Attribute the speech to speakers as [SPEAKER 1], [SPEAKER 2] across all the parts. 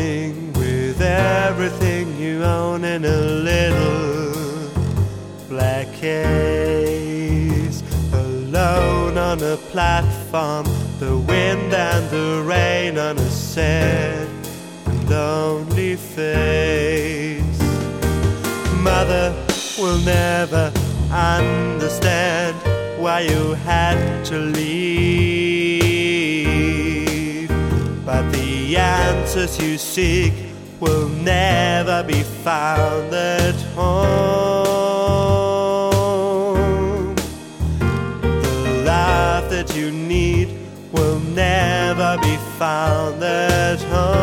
[SPEAKER 1] morning with everything you own in a little black case, alone on a platform, the wind and the rain on a sad and lonely face. Mother will never understand why you had to leave, but the answers you seek will never be found at home. The love that you need will never be found at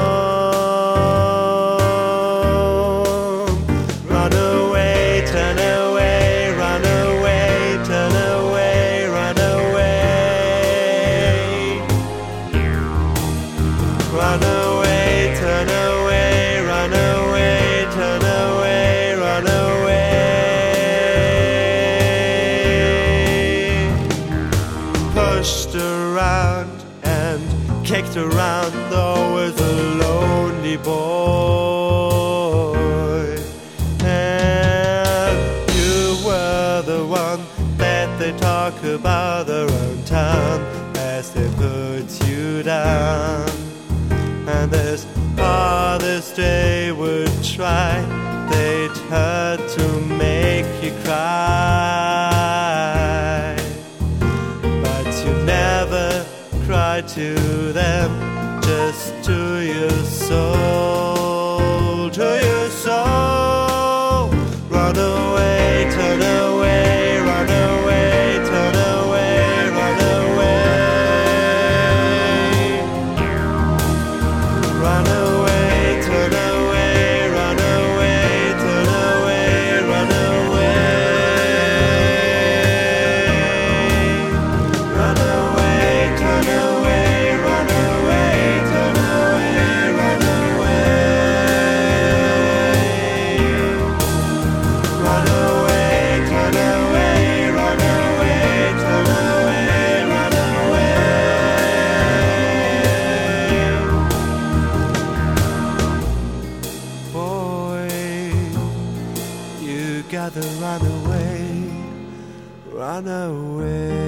[SPEAKER 1] home. Run away, turn away, run away, turn away, run away. Run away, turn away, run away, turn away, run away. Pushed around and kicked around, always a lonely boy. And you were the one that they talk about around town as they put you down. And as hard as they would try, they'd hurt to make you cry. But you never cried to them, just to your soul, to your soul. Run away, turn away, run away, turn away, run away. Run away, turn away, run away, turn away, run away. Run away, turn away, run away, turn away, run away. Run away, turn away, run away, turn away, run away. Boy, you gotta run away, run away.